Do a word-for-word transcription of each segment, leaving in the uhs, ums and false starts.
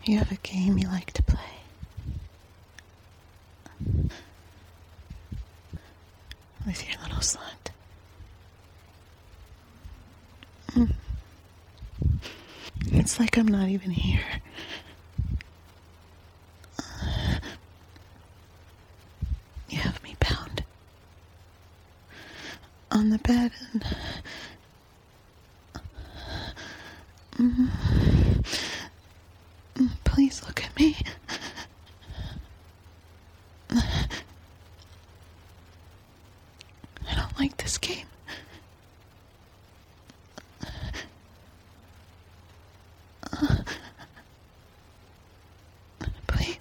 You have a game you like to play. With your little slut. Mm. It's like I'm not even here. You have me bound on the bed and mm, mm, please look at me. I don't like this game. Please.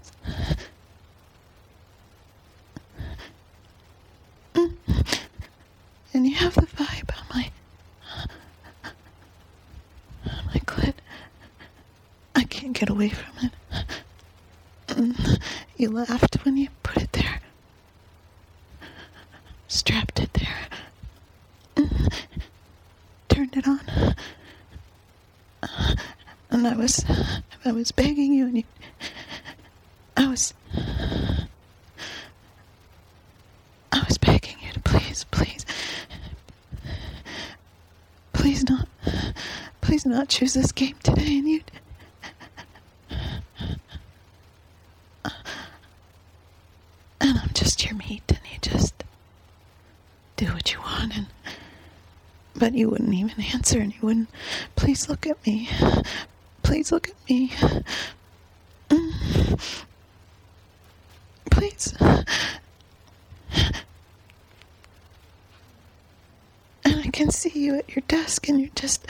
Mm. And you have the vibe on my on my clit. I can't get away from it. Mm. You laughed when you put it there. Strapped it there. Mm. Turned it on. And I was, I was begging you, and you, I was, I was begging you to please, please, please not, please not choose this game today, and you, and I'm just your meat, and you just do what you want, and, but you wouldn't even answer, and you wouldn't, please look at me. Please look at me. Mm. Please. And I can see you at your desk and you're just...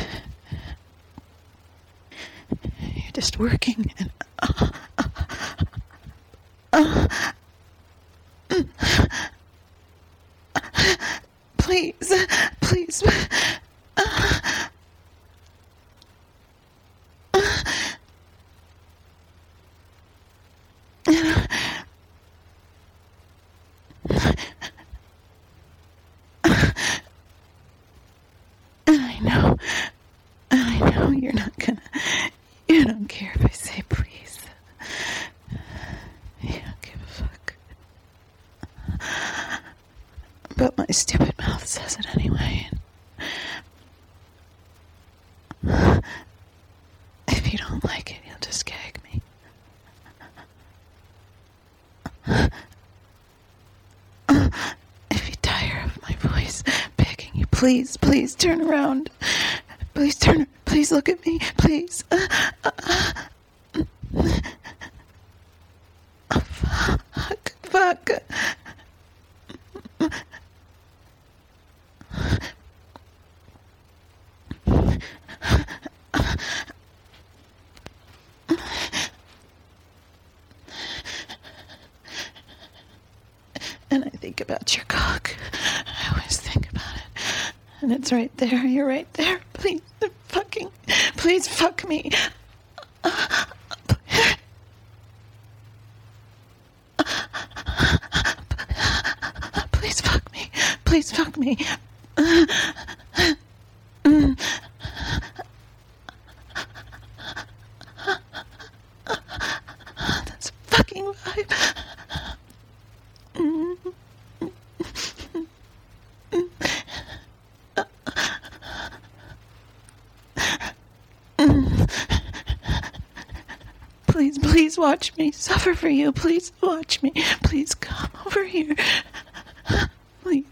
You're just working and... Uh, uh, uh, mm. Please. Please. Uh, I know, I know you're not gonna, you don't care if I say please. You don't give a fuck. But my stupid mouth says it anyway. If you don't like it, you'll just gag me. If you tire of my voice begging you, please, please turn around. Please turn, please look at me, please. Uh, uh, uh. Oh, fuck, fuck. And I think about your cock. I always think about it. And it's right there. You're right there. Please, fucking, please fuck me. Please fuck me. Please fuck me. That's a fucking vibe. Please, please watch me suffer for you. Please watch me. Please come over here. Please.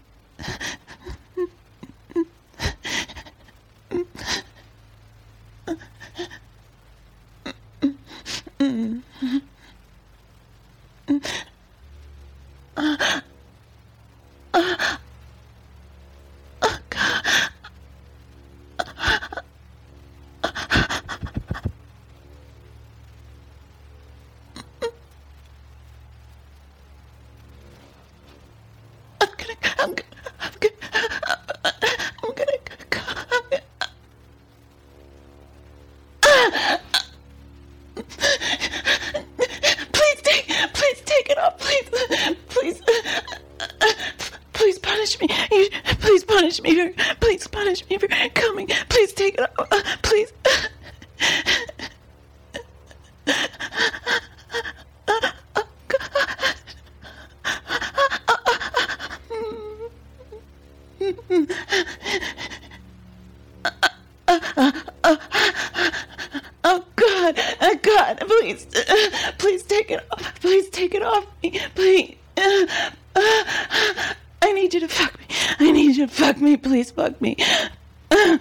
God, uh, God, please, uh, please take it off. Please take it off me. Please. Uh, uh, I need you to fuck me. I need you to fuck me. Please fuck me. Uh,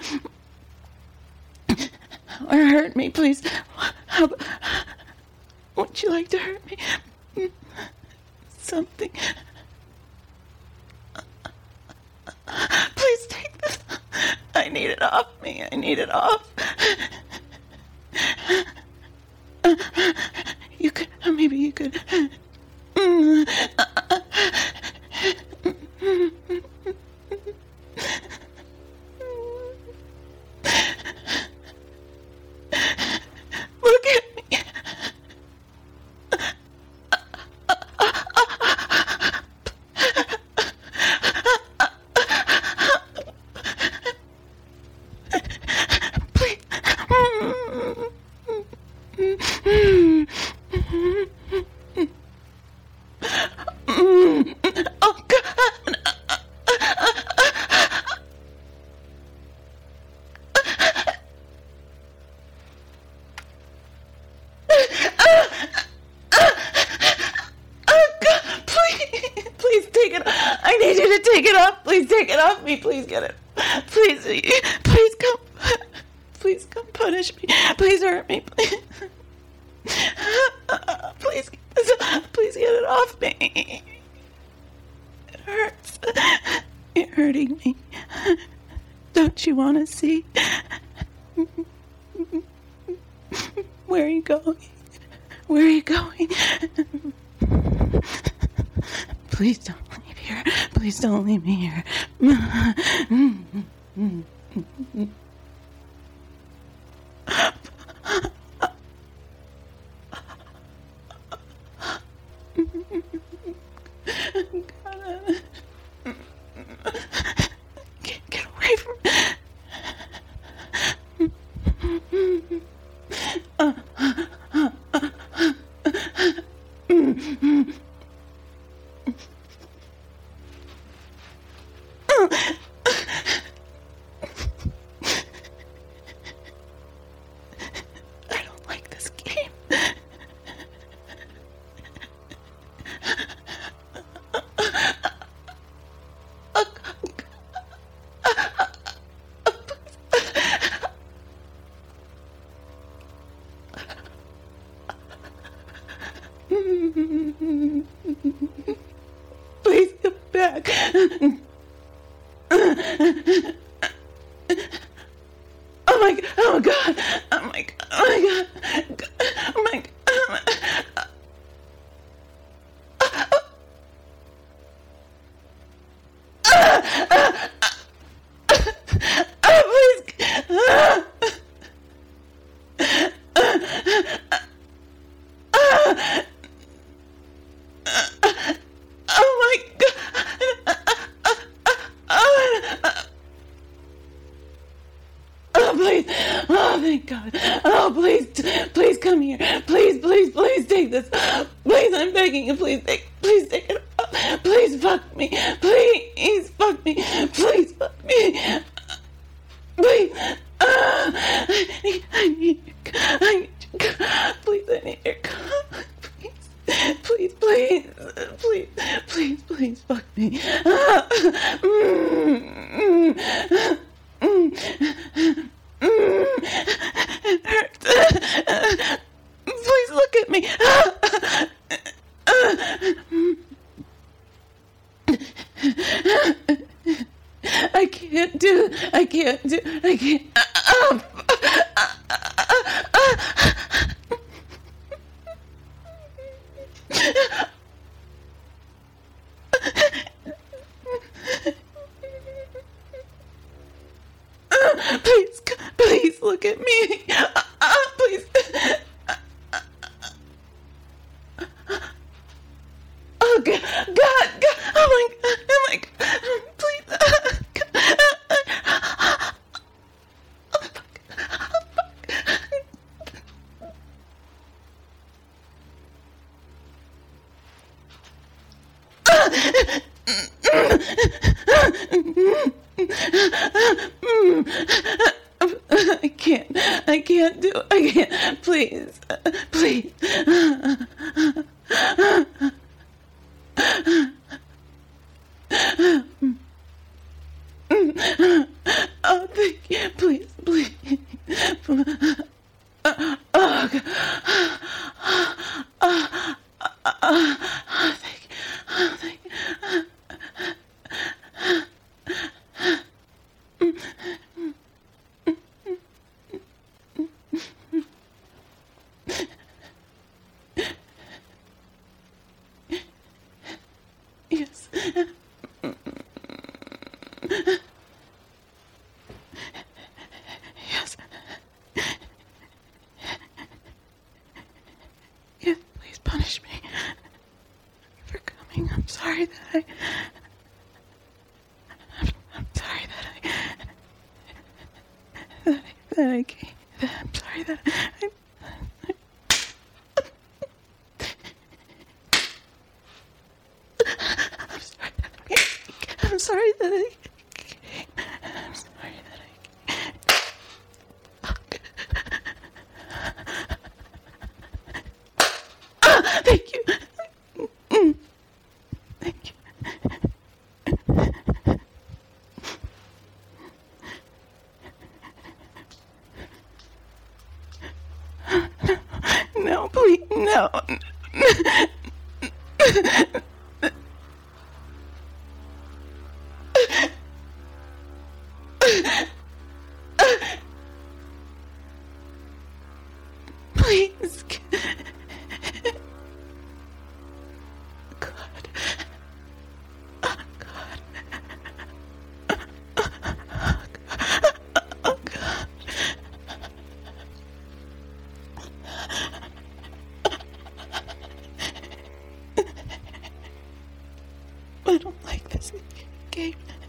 or hurt me, please. How, would you like to hurt me? Something. Please take this. I need it off me. I need it off. You could, maybe you could. Look at me. Please. Oh, God. Oh, God. Please, please take it. I need you to take it off. Please take it off me. Please get it. Please, please come. Please come punish me. Please hurt me. Please. Please, please get it off me. It hurts. You're hurting me. Don't you want to see? Where are you going? Where are you going? Please don't leave here. Please don't leave me here. Get, get away from me. Uh, uh, uh, I don't like this game. Please come back. Oh my God! Oh my God! Oh my God! Oh my God! Oh my God! Oh my God. Please. Oh my God. Oh, please. Oh, thank God. Oh, please. Please come here. Please, please, please take this. Please, I'm begging you. Please take, please take it off. Please fuck me. Please fuck me. Please fuck me. Please. Uh, I need, I need your, I need your, please, I need your, please, please, please, please, please, please, fuck me. Uh, mm, mm, mm, mm, it hurts. Please look at me. I can't do, I can't do, I can't. Oh, please, please look at me. Please. Oh, God, God, God. Oh, my God, oh, my God. Please. I can't. I can't do it. I can't. Please. Please. Oh, thank you. Please, please. Oh, God. Oh, thank you. Oh, thank you. Yes. Yes. Yes, please punish me for coming. I'm sorry that I... I'm, I'm sorry that I... That I, that I came... That I'm sorry that I... I'm sorry that I... I'm sorry that I... I'm sorry that I... Ah, thank you. Thank you. No, please, no. Please. God. Oh, God. Oh, God. I don't like this game.